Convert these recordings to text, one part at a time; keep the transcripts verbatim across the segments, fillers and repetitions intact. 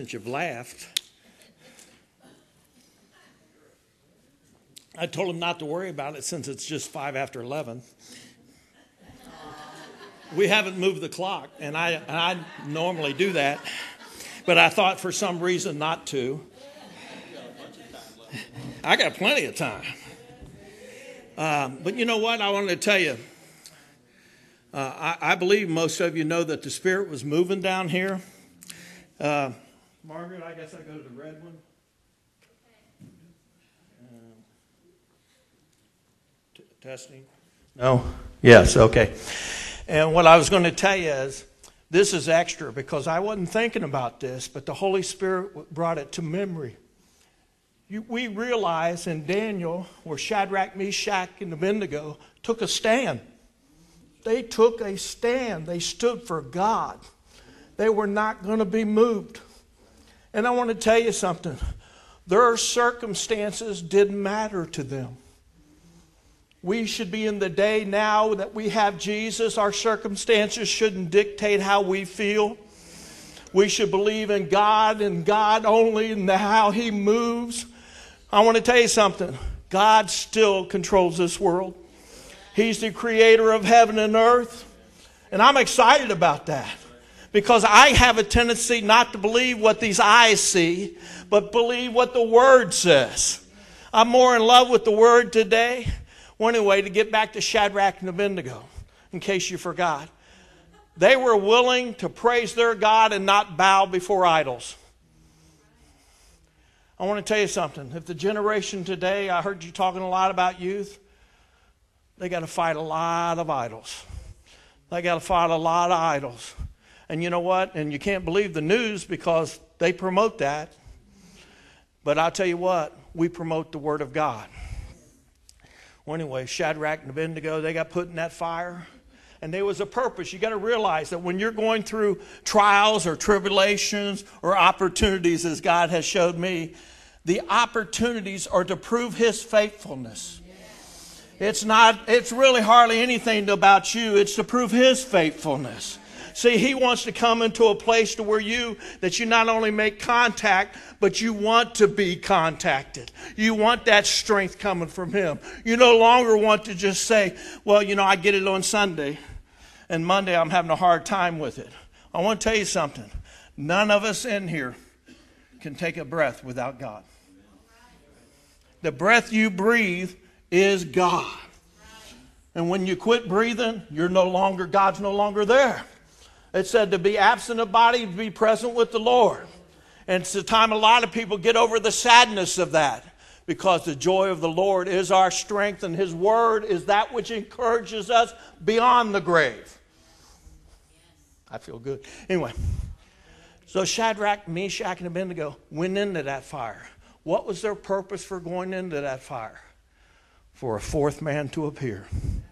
since you've laughed. I told him not to worry about it since it's just five after eleven. We haven't moved the clock, and I, and I normally do that, but I thought for some reason not to. I got plenty of time. Um, but you know what? I wanted to tell you, uh, I, I believe most of you know that the Spirit was moving down here. Uh, Margaret, I guess I go to the red one. Uh, t- testing? No? Yes, okay. And what I was going to tell you is, this is extra because I wasn't thinking about this, but the Holy Spirit brought it to memory. You, we realize in Daniel where Shadrach, Meshach, and Abednego took a stand. They took a stand. They stood for God. They were not going to be moved. And I want to tell you something. Their circumstances didn't matter to them. We should be in the day now that we have Jesus. Our circumstances shouldn't dictate how we feel. We should believe in God and God only and how He moves. I want to tell you something. God still controls this world. He's the creator of heaven and earth. And I'm excited about that. Because I have a tendency not to believe what these eyes see, but believe what the Word says. I'm more in love with the Word today. Well, anyway, to get back to Shadrach and Abednego, in case you forgot, they were willing to praise their God and not bow before idols. I want to tell you something. If the generation today, I heard you talking a lot about youth, they got to fight a lot of idols. They got to fight a lot of idols. And you know what? And you can't believe the news because they promote that. But I'll tell you what, we promote the Word of God. Well, anyway, Shadrach and Abednego, they got put in that fire. And there was a purpose. You got to realize that when you're going through trials or tribulations or opportunities, as God has showed me, the opportunities are to prove His faithfulness. It's not, it's really hardly anything about you. It's to prove His faithfulness. See, He wants to come into a place to where you, that you not only make contact, but you want to be contacted. You want that strength coming from Him. You no longer want to just say, well, you know, I get it on Sunday, and Monday I'm having a hard time with it. I want to tell you something. None of us in here can take a breath without God. The breath you breathe is God. And when you quit breathing, you're no longer, God's no longer there. It said to be absent of body, to be present with the Lord. And it's the time a lot of people get over the sadness of that. Because the joy of the Lord is our strength, and His Word is that which encourages us beyond the grave. I feel good. Anyway, so Shadrach, Meshach, and Abednego went into that fire. What was their purpose for going into that fire? For a fourth man to appear.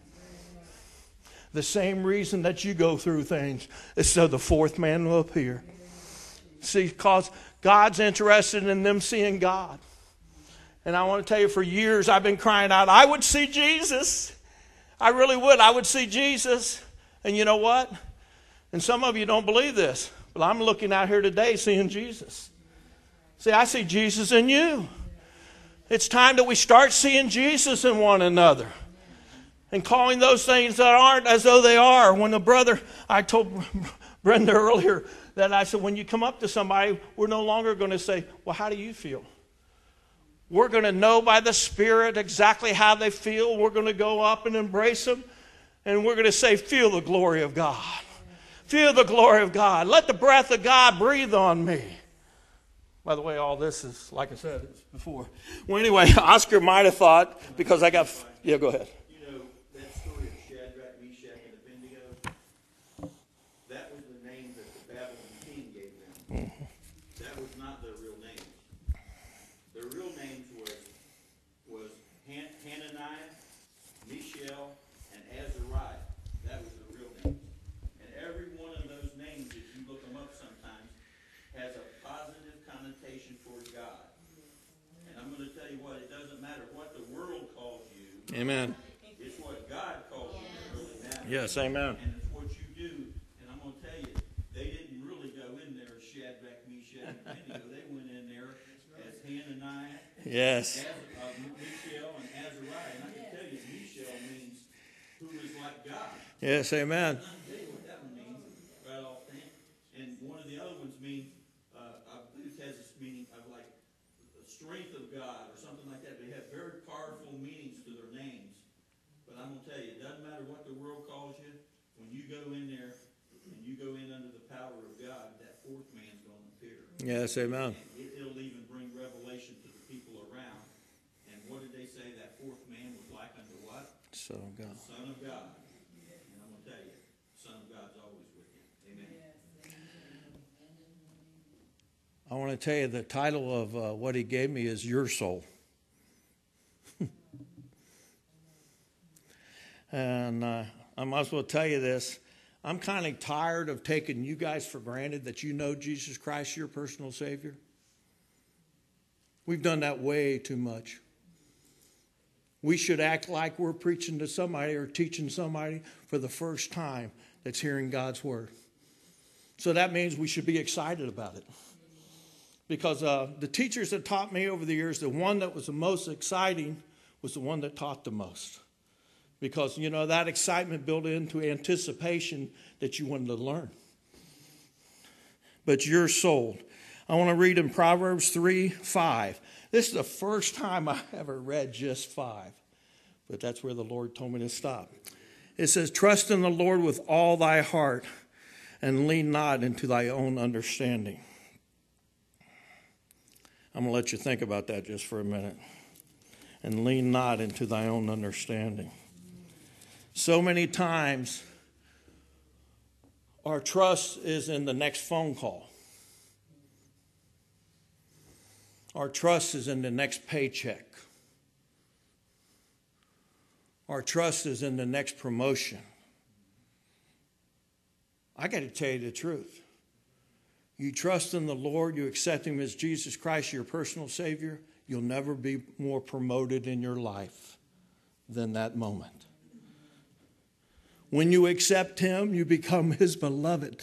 The same reason that you go through things is so the fourth man will appear. See, because God's interested in them seeing God. And I want to tell you, for years I've been crying out, I would see Jesus. I really would. I would see Jesus. And you know what? And some of you don't believe this, but I'm looking out here today seeing Jesus. See, I see Jesus in you. It's time that we start seeing Jesus in one another. And calling those things that aren't as though they are. When a brother, I told Brenda earlier that I said, when you come up to somebody, we're no longer going to say, well, how do you feel? We're going to know by the Spirit exactly how they feel. We're going to go up and embrace them. And we're going to say, feel the glory of God. Feel the glory of God. Let the breath of God breathe on me. By the way, all this is, like I said, it's before. Well, anyway, Oscar might have thought, because I got, yeah, go ahead. Amen. It's what God calls you that really matters. Yes, amen. And it's what you do. And I'm going to tell you, they didn't really go in there as Shadrach, Meshach, and Yes. Az- uh, Mishael and Azariah. And I can tell you, Mishael means who is like God. Yes, amen. I can tell you what that one means right offhand. And one of the other ones means, uh, I believe it has this meaning of like the strength of God or something like that. They have very powerful meanings to their names. But I'm going to tell you, it doesn't matter what the world calls you. When you go in there and you go in under the power of God, that fourth man's going to appear. Yes, amen. It, it'll even bring revelation to the people around. And what did they say that fourth man was like unto what? Son of God. Son of God. And I'm going to tell you, Son of God's always with you. Amen. I want to tell you the title of uh, what he gave me is Your Soul. And uh, I might as well tell you this. I'm kind of tired of taking you guys for granted that you know Jesus Christ, your personal Savior. We've done that way too much. We should act like we're preaching to somebody or teaching somebody for the first time that's hearing God's word. So that means we should be excited about it. Because uh, the teachers that taught me over the years, the one that was the most exciting was the one that taught the most. Because, you know, that excitement built into anticipation that you wanted to learn. But you're sold. I want to read in Proverbs three five. This is the first time I ever read just five. But that's where the Lord told me to stop. It says, trust in the Lord with all thy heart and lean not into thy own understanding. I'm going to let you think about that just for a minute. And lean not into thy own understanding. So many times, our trust is in the next phone call. Our trust is in the next paycheck. Our trust is in the next promotion. I got to tell you the truth. You trust in the Lord, you accept Him as Jesus Christ, your personal Savior, you'll never be more promoted in your life than that moment. When you accept Him, you become His beloved.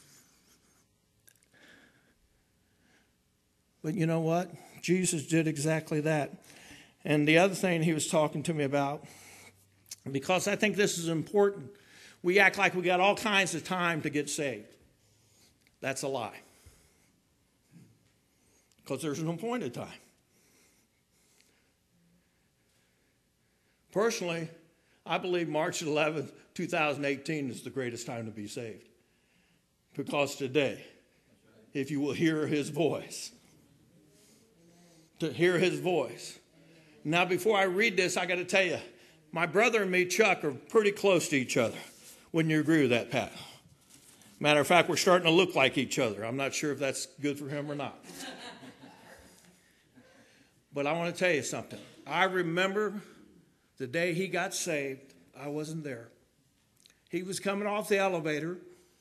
But you know what? Jesus did exactly that. And the other thing He was talking to me about, because I think this is important, we act like we got all kinds of time to get saved. That's a lie. Because there's no point in time. Personally, I believe March eleventh, twenty eighteen is the greatest time to be saved. Because today, if you will hear His voice, to hear His voice. Now, before I read this, I got to tell you, my brother and me, Chuck, are pretty close to each other. Wouldn't you agree with that, Pat? Matter of fact, we're starting to look like each other. I'm not sure if that's good for him or not. But I want to tell you something. I remember the day he got saved. I wasn't there. He was coming off the elevator.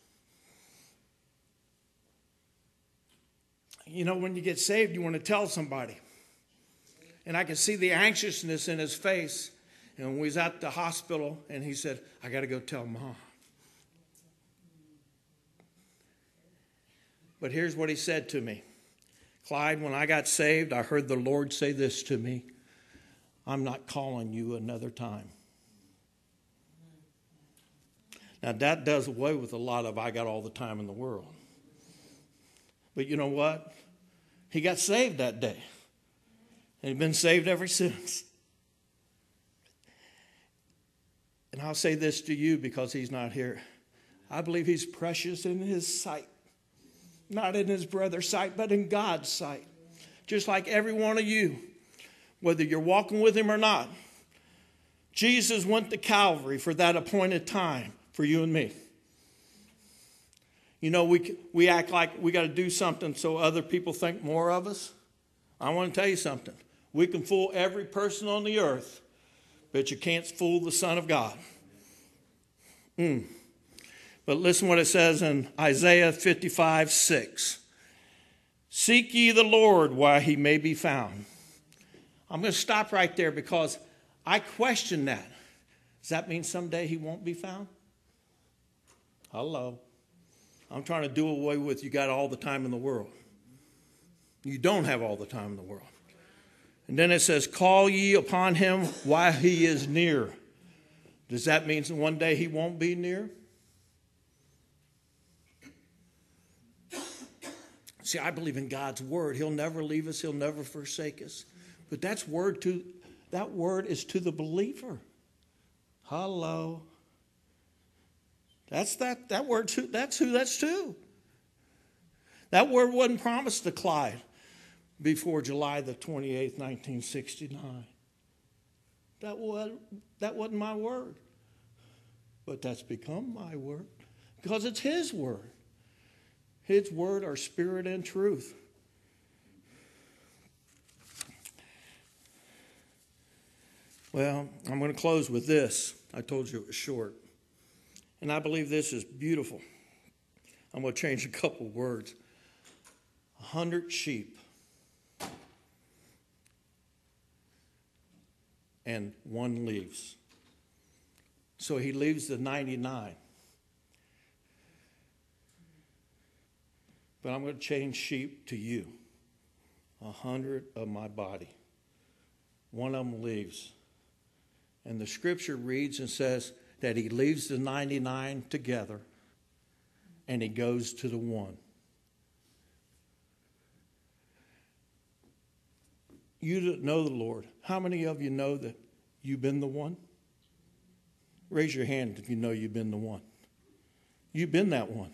You know, when you get saved, you want to tell somebody. And I could see the anxiousness in his face. And when we was at the hospital, and he said, I got to go tell Mom. But here's what he said to me. Clyde, when I got saved, I heard the Lord say this to me. I'm not calling you another time. Now, that does away with a lot of I got all the time in the world. But you know what? He got saved that day. And he's been saved ever since. And I'll say this to you because he's not here. I believe he's precious in His sight. Not in his brother's sight, but in God's sight. Just like every one of you, whether you're walking with Him or not. Jesus went to Calvary for that appointed time for you and me. You know, we we act like we got to do something so other people think more of us. I want to tell you something. We can fool every person on the earth, but you can't fool the Son of God. Mm. But listen what it says in Isaiah fifty-five six. Seek ye the Lord while He may be found. I'm going to stop right there because I question that. Does that mean someday He won't be found? Hello. I'm trying to do away with you got all the time in the world. You don't have all the time in the world. And then it says, call ye upon him while he is near. Does that mean that one day he won't be near? See, I believe in God's word. He'll never leave us. He'll never forsake us. But that's word to, that word is to the believer. Hello. That's that, that word too, that's who that's to. That word wasn't promised to Clyde before July the twenty-eighth, nineteen sixty-nine. That, was, that wasn't my word. But that's become my word because it's his word. His word are spirit and truth. Well, I'm going to close with this. I told you it was short. And I believe this is beautiful. I'm going to change a couple words. A hundred sheep and one leaves. So he leaves the ninety-nine. But I'm going to change sheep to you. A hundred of my body. One of them leaves. And the scripture reads and says that he leaves the ninety-nine together and he goes to the one. You that know the Lord, how many of you know that you've been the one? Raise your hand if you know you've been the one. You've been that one.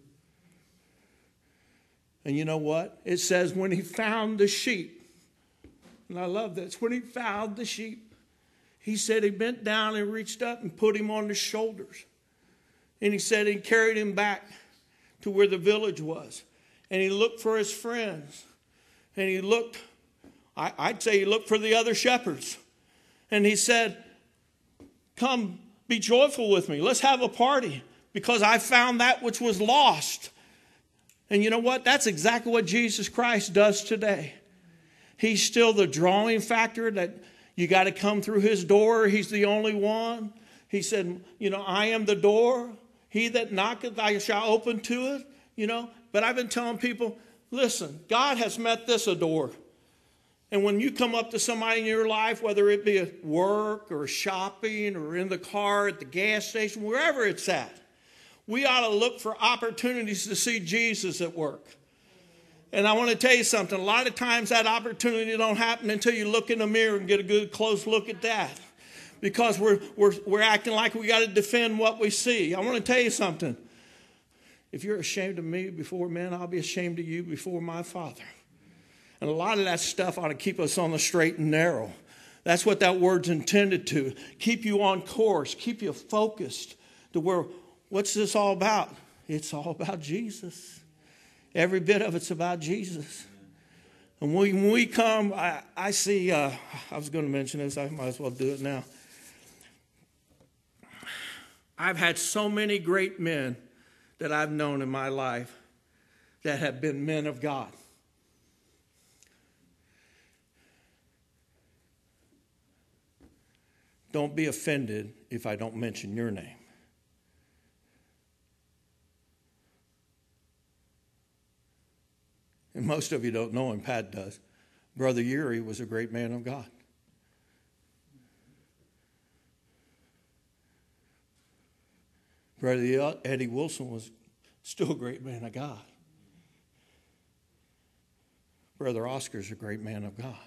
And you know what? It says when he found the sheep, and I love this, when he found the sheep, he said he bent down and reached up and put him on his shoulders. And he said he carried him back to where the village was. And he looked for his friends. And he looked, I, I'd say he looked for the other shepherds. And he said, come, be joyful with me. Let's have a party because I found that which was lost. And you know what? That's exactly what Jesus Christ does today. He's still the drawing factor that you got to come through his door. He's the only one. He said, you know, I am the door. He that knocketh, I shall open to it. You know, but I've been telling people, listen, God has met this a door. And when you come up to somebody in your life, whether it be at work or shopping or in the car, at the gas station, wherever it's at, we ought to look for opportunities to see Jesus at work. And I want to tell you something. A lot of times that opportunity don't happen until you look in the mirror and get a good close look at that. Because we're, we're, we're acting like we got to defend what we see. I want to tell you something. If you're ashamed of me before men, I'll be ashamed of you before my Father. And a lot of that stuff ought to keep us on the straight and narrow. That's what that word's intended to. Keep you on course. Keep you focused to where, what's this all about? It's all about Jesus. Every bit of it's about Jesus. And when we come, I, I see, uh, I was going to mention this. I might as well do it now. I've had so many great men that I've known in my life that have been men of God. Don't be offended if I don't mention your name. And most of you don't know him, Pat does. Brother Yuri was a great man of God. Brother Eddie Wilson was still a great man of God. Brother Oscar's a great man of God.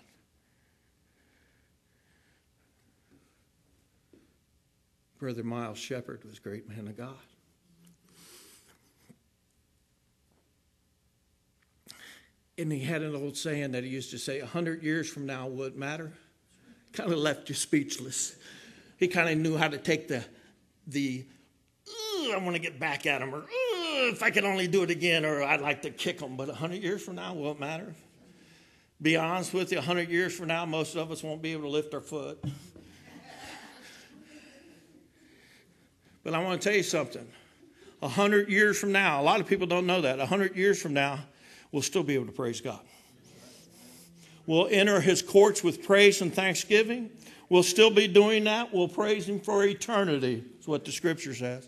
Brother Miles Shepherd was a great man of God. And he had an old saying that he used to say, a hundred years from now, will it matter? Kind of left you speechless. He kind of knew how to take the, the I want to get back at him, or if I could only do it again, or I'd like to kick him. But a hundred years from now, will it matter? Be honest with you, a hundred years from now, most of us won't be able to lift our foot. But I want to tell you something. A hundred years from now, a lot of people don't know that. A hundred years from now, we'll still be able to praise God. We'll enter his courts with praise and thanksgiving. We'll still be doing that. We'll praise him for eternity. That's what the scripture says.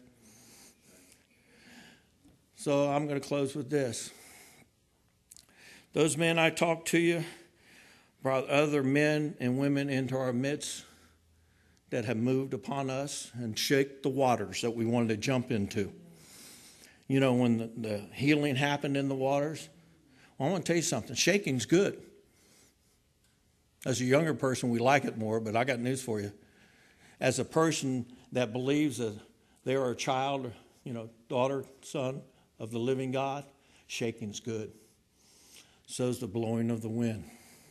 So I'm going to close with this. Those men I talked to you, brought other men and women into our midst that have moved upon us and shake the waters that we wanted to jump into. You know, when the, the healing happened in the waters, well, I want to tell you something. Shaking's good. As a younger person, we like it more, but I got news for you. As a person that believes that they are a child, you know, daughter, son of the living God, shaking's good. So is the blowing of the wind.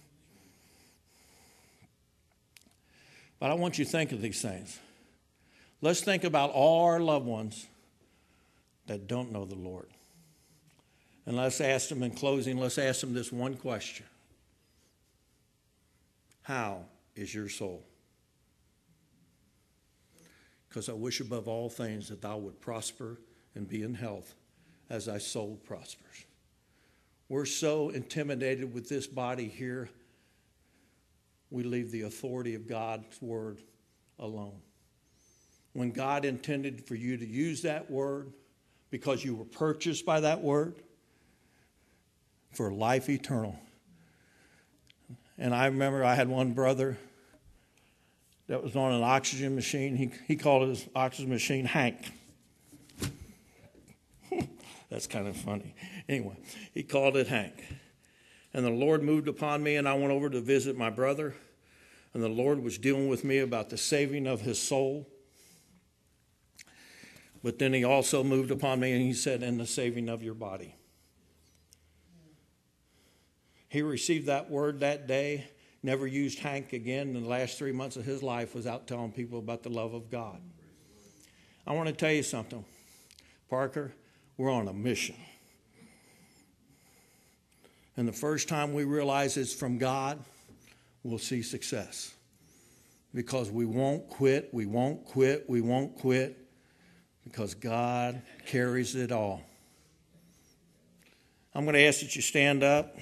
But I want you to think of these things. Let's think about all our loved ones that don't know the Lord. And let's ask them in closing, let's ask them this one question. How is your soul? Because I wish above all things that thou would prosper and be in health as thy soul prospers. We're so intimidated with this body here, we leave the authority of God's word alone. When God intended for you to use that word, because you were purchased by that word, for life eternal. And I remember I had one brother that was on an oxygen machine. He, he called his oxygen machine Hank. That's kind of funny. Anyway, he called it Hank. And the Lord moved upon me, and I went over to visit my brother. And the Lord was dealing with me about the saving of his soul. But then he also moved upon me, and he said, and the saving of your body. He received that word that day, never used Hank again in the last three months of his life, was out telling people about the love of God. I want to tell you something. Parker, we're on a mission. And the first time we realize it's from God, we'll see success. Because we won't quit, we won't quit, we won't quit. Because God carries it all. I'm going to ask that you stand up.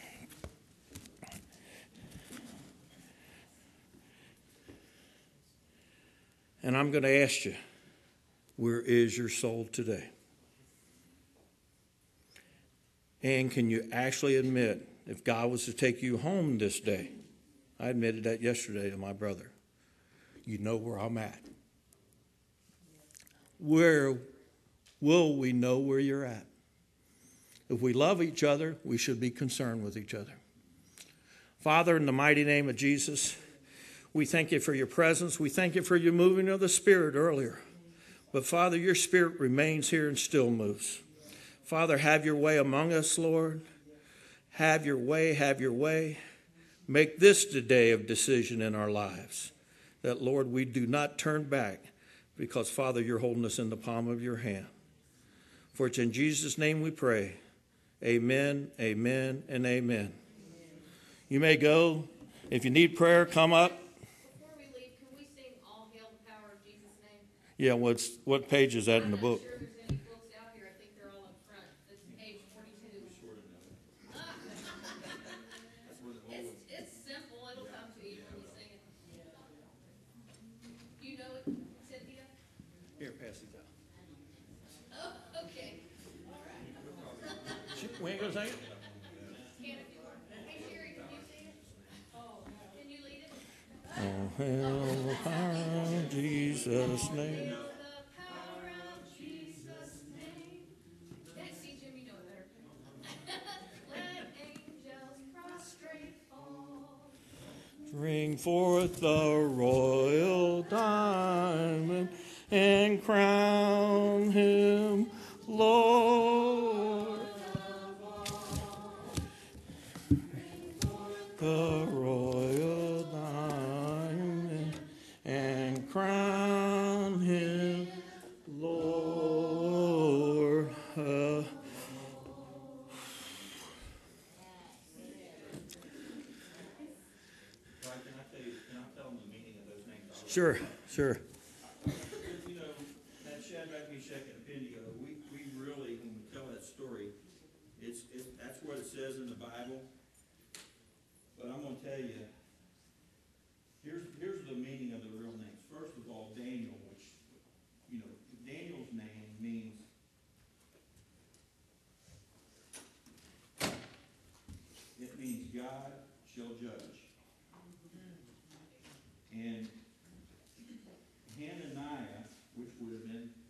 And I'm going to ask you, where is your soul today? And can you actually admit, if God was to take you home this day, I admitted that yesterday to my brother, you know where I'm at. Where will we know where you're at? If we love each other, we should be concerned with each other. Father, in the mighty name of Jesus, we thank you for your presence. We thank you for your moving of the Spirit earlier. But Father, your Spirit remains here and still moves. Father, have your way among us, Lord. Have your way, have your way. Make this the day of decision in our lives. That, Lord, we do not turn back because, Father, you're holding us in the palm of your hand. For it's in Jesus' name we pray. Amen, amen, and amen. You may go. If you need prayer, come up. Before we leave, can we sing All Hail the Power of Jesus' Name? Yeah, what's what page is that in the I'm book? not sure there's any books out here. I think they're all up front. It's page forty-two. Ah. It's, it's simple. It'll come to you when you sing it. You know it, Cynthia? Here, pass it down. Oh, okay. All right. We ain't going to sing it? Can if you want. Hey, Sherry, can you sing it? Oh, can you lead it? Oh, hail the power of Jesus' name. Hail the power of Jesus' name. That, see, Jim, you know it better. Let angels prostrate fall. Bring forth the royal diamond and crown him Lord. The royal diamond and crown him Lord. Uh, Right, can I tell you, can I tell them the meaning of those names? sure, sure. You know, that Shadrach, Meshach, and Abednego, we, we really, when we tell that story, it's, it's, that's what it says in the Bible. But I'm gonna tell you, here's, here's the meaning of the real names. First of all, Daniel, which, you know, Daniel's name means, it means God shall judge. And Hananiah, which would have been